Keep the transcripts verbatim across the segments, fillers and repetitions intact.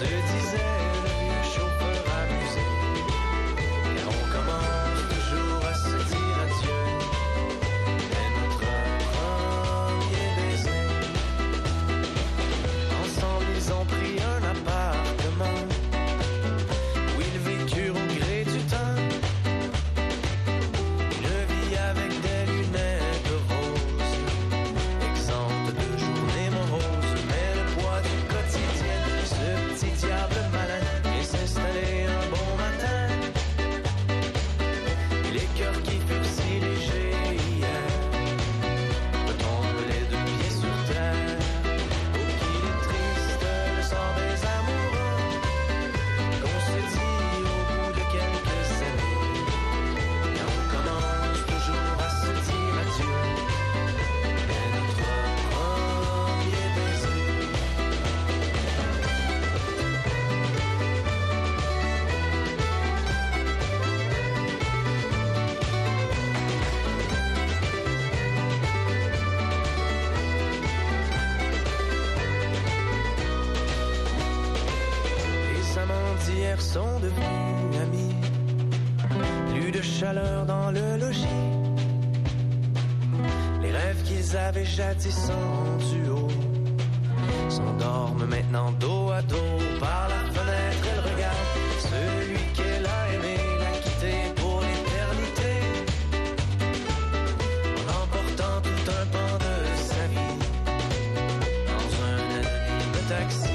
Sont devenus amis, plus de chaleur dans le logis. Les rêves qu'ils avaient jadis sont du haut, s'endorment maintenant dos à dos. Par la fenêtre, elle regarde celui qu'elle a aimé, l'a quitté pour l'éternité, en emportant tout un pan de sa vie dans un anonyme taxi.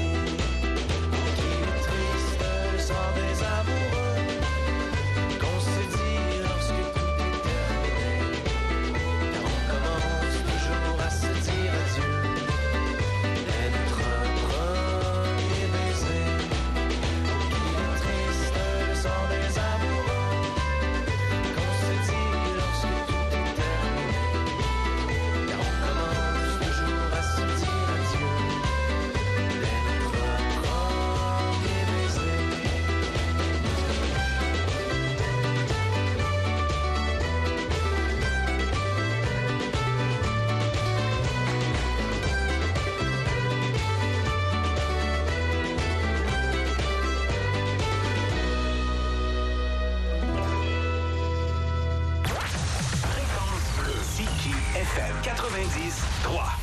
quatre-vingt-dix trois.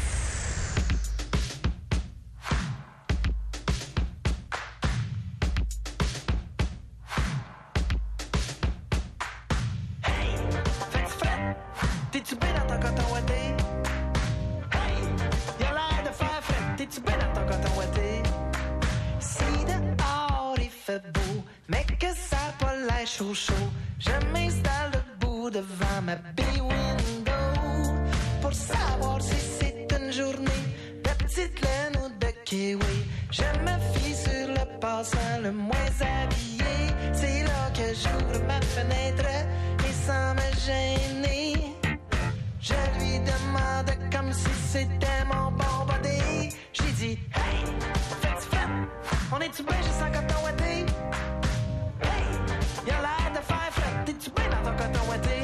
Hey, fais-tu fret? T'es-tu bien dans ton coton ouaté? Hey, y'a l'air de faire fret. T'es-tu bien dans ton coton ouaté? Si dehors il fait beau, mais que ça a pas l'air chaud chaud, je m'installe debout devant ma bay window pour savoir si c'est une journée de petite laine ou de kiwi. Je me fie sur le passant le moins habillé. C'est là que j'ouvre ma fenêtre et sans me gêner, je lui demande comme si c'était mon bon body. J'ai dit, hey, fais-tu fret? On est-tu bien juste en coton ouaté? Hey, y'a l'air de faire fret. T'es-tu bien dans ton coton ouaté?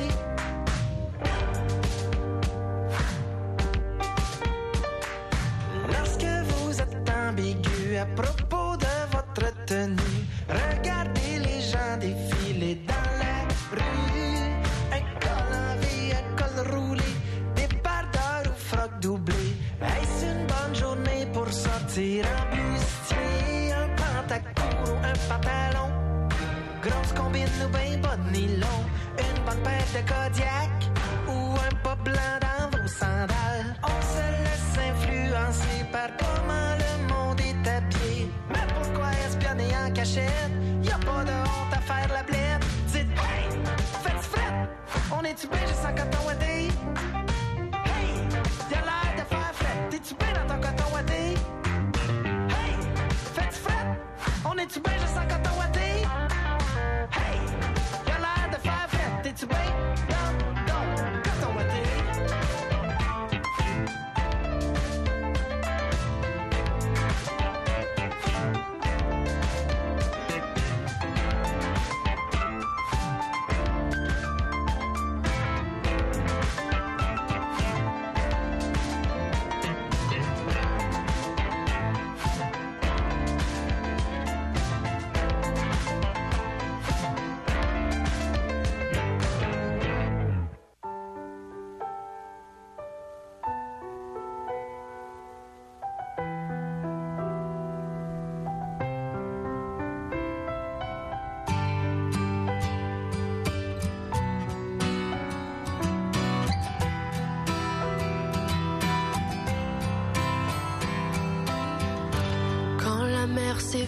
Ambigu à propos de votre tenue, regardez les gens défiler dans la rue. Un col en V, un col roulé, des pardeurs ou frocs doublés. Est-ce une bonne journée pour sortir en bustier? Un pantacourt ou un pantalon, grosse combine ou ben pas de nylon, une bonne paire de Kodiak ou un pas blanc dans vos sandales. On se laisse influencer par comment le monde est habillé. Mais pourquoi espionner en cachette? Y'a pas de honte à faire la blette. Dites, hey, faites-tu fret? On est-tu bien juste en coton ouaté? Hey, y'a l'air de faire fret. T'es-tu bien dans ton coton ouaté? Hey, faites-tu fret? On est-tu bien juste en coton ouaté? Hey, y'a l'air de faire fret. T'es-tu bien dans ton coton ouaté?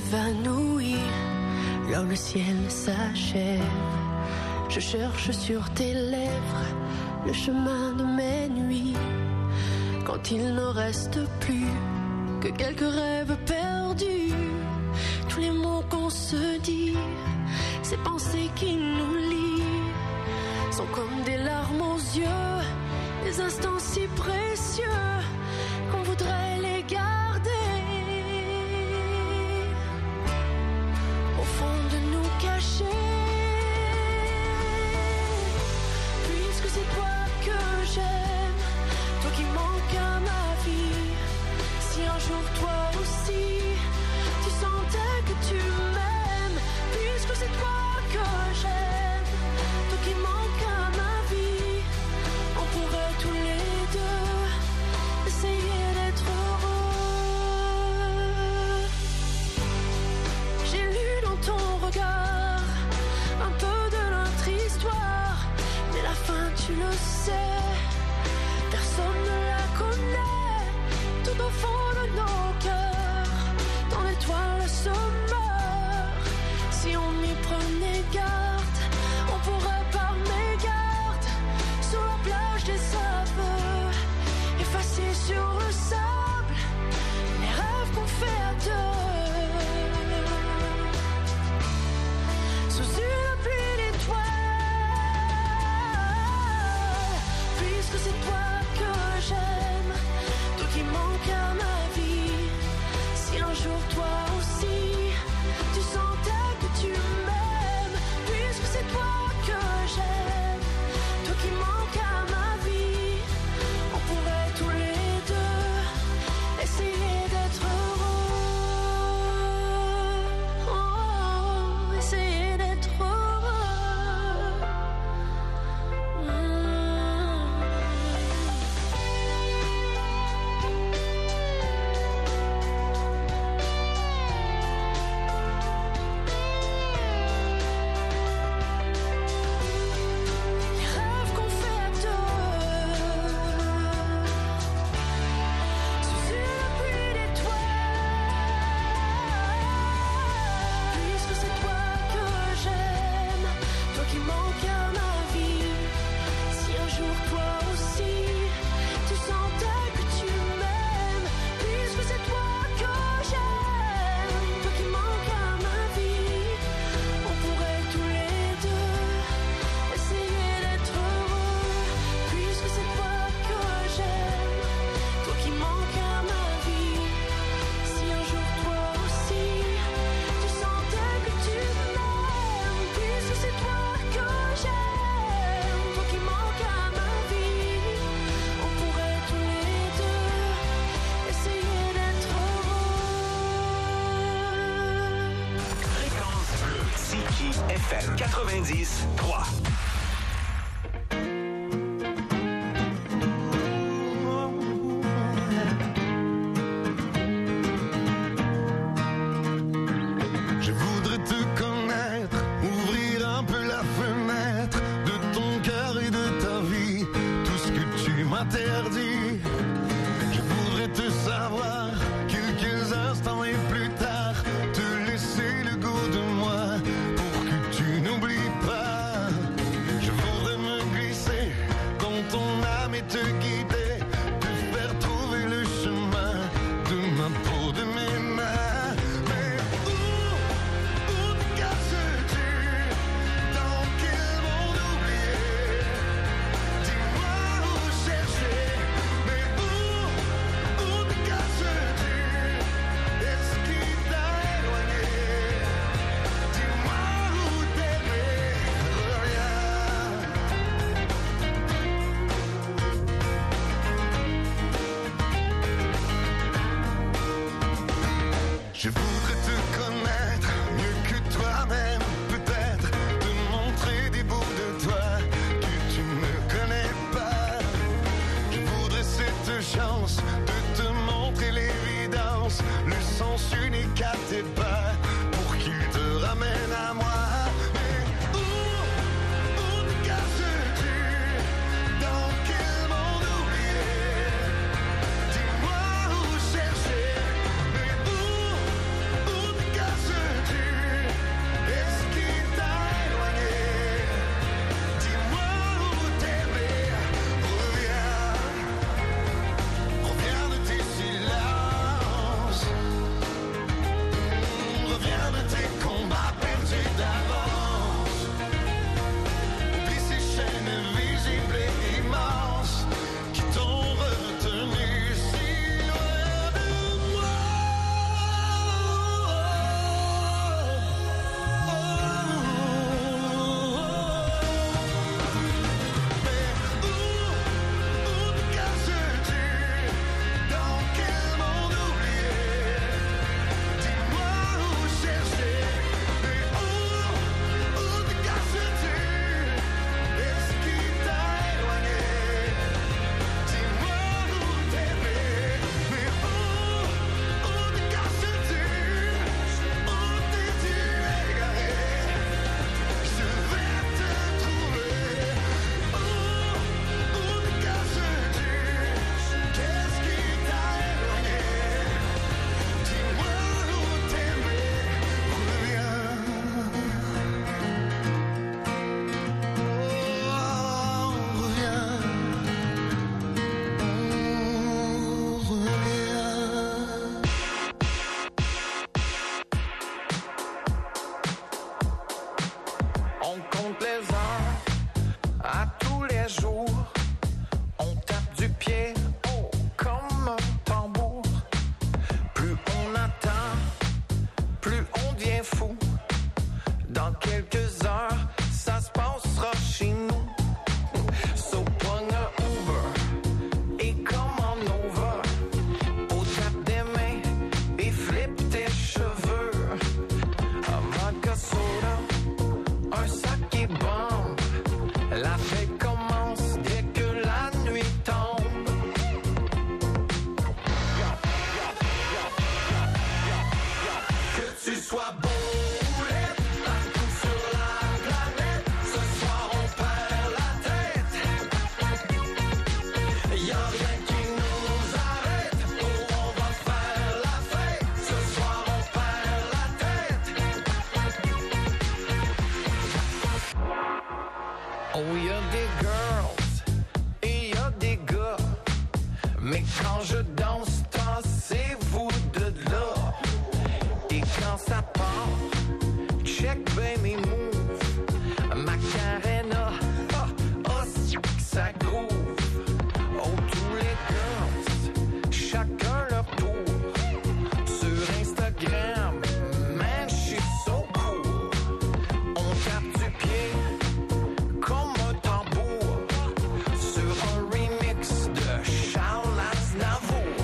m'évanouir, là où le ciel s'achève. Je cherche sur tes lèvres le chemin de mes nuits, quand il n'en reste plus que quelques rêves perdus. Tous les mots qu'on se dit, ces pensées qui nous lient, sont comme des larmes aux yeux, des instants si précieux qu'on voudrait les garder au fond de nous cachés. Puisque c'est toi que j'aime, toi qui manques à ma vie, si un jour toi aussi tu sentais que tu m'aimes, puisque c'est toi que j'aime, toi qui manques à ma vie, on pourrait tous les deux essayer d'être heureux. J'ai lu dans ton regard un peu de notre histoire, mais la fin tu le sais, personne ne la connaît. Tout au fond de nos cœurs, dans l'étoile se meurt. Si on y prenait garde, on pourrait par mégarde, sur la plage des aveux, effacer sur le sable les rêves qu'on fait à deux. Sous une pluie d'étoiles, puisque c'est toi que j'aime, toi qui manques à ma vie. Si un jour toi aussi tu sentais que tu m'aimes, puisque c'est toi que j'aime, toi qui manques à ma vie, on pourrait tous les deux essayer d'être heureux. Oh, essayer d'être heureux. Mmh. Les rêves qu'on fait à deux, sous une pluie d'étoiles, puisque c'est toi que j'aime, toi qui manques à ma vie. Si un jour toi aussi tu sentais que tu m'aimes, puisque c'est toi que j'aime, toi qui manques à ma vie, on pourrait tous les deux essayer d'être heureux. Puisque c'est toi que j'aime, toi qui manques à ma vie, si un jour toi aussi tu sentais que tu m'aimes, puisque c'est toi que j'aime, toi qui manques à ma vie, on pourrait tous les deux essayer d'être heureux. Fréquence bleue, C J F M quatre-vingt-dix trois. Je voudrais te connaître, ouvrir un peu la fenêtre de ton cœur et de ta vie, tout ce que tu m'interdis. Je voudrais te savoir quelques instants et plus tard, te laisser le goût de moi pour que tu n'oublies pas quelques heures, ça se passera chez nous. So pogne un Uber et commande over. Au tap des mains et flip tes cheveux. Un vodka soda, un sac et bombe. La fête commence dès que la nuit tombe. Que tu sois beau ou laid, partout sur la planète, ce soir on perd la tête. Y'a rien qui nous arrête, oh on va faire la fête. Ce soir on perd la tête. Oh y'a des girls et y'a des gars, mais quand je danse, tassez-vous de là. Et quand ça part, check ben mes moves. Macarena, ah, ah, c'est que ça groove. Oh, tous les girls, chacun leur tour. Sur Instagram, man, j'suis so cool. On tape du pied comme un tambour sur un remix de Charles Aznavour.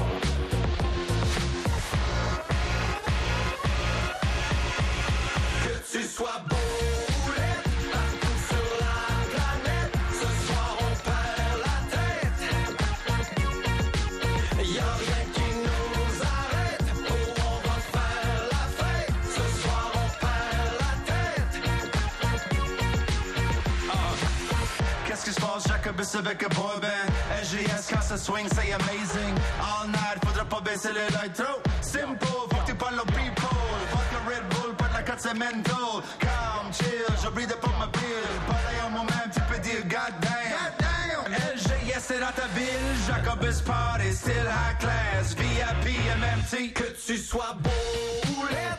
Que tu sois beau ou laid, partout sur la planète, ce soir on perd la tête. Y'a rien qui nous arrête, oh on va faire la fête. Ce soir on perd la tête. Qu'est-ce qui se passe, Jacobus avec un boy band? L G S quand ça swing, c'est amazing. All night, faudra pas baisser les lights trop. Simple, faut que tu parles aux people. Vodka Red Bull, pas de la cote c'est mental. Calm, chill, je bride pas ma pile. Pareil en moi-même, tu peux dire goddamn. L G S c'est dans ta ville, Jacobus party, still high class. V I P, M M T, Que tu sois beau ou laid,